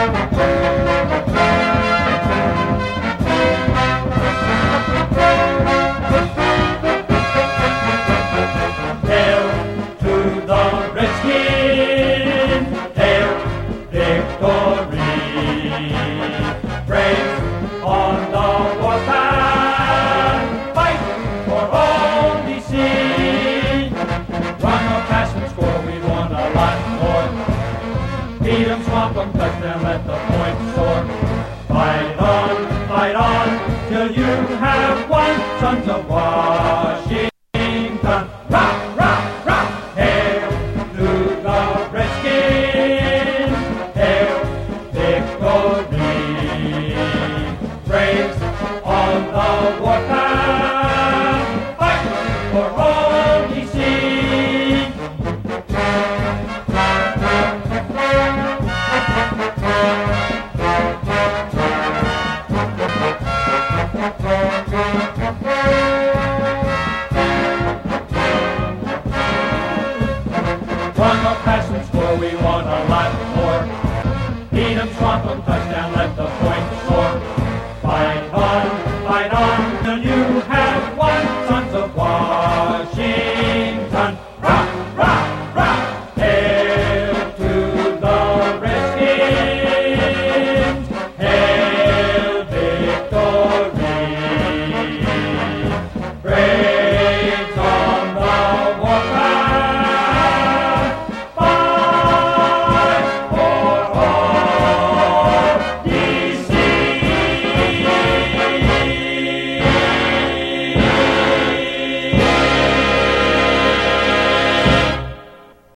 Beat 'em, swamp 'em, touch them, let the point soar. Fight on, till you have won, sons of Washington. Rock, rock, rock! Hail to the Redskins! Hail victory! Braves on the warpath, fight for all ye see. Run or pass and score, we want a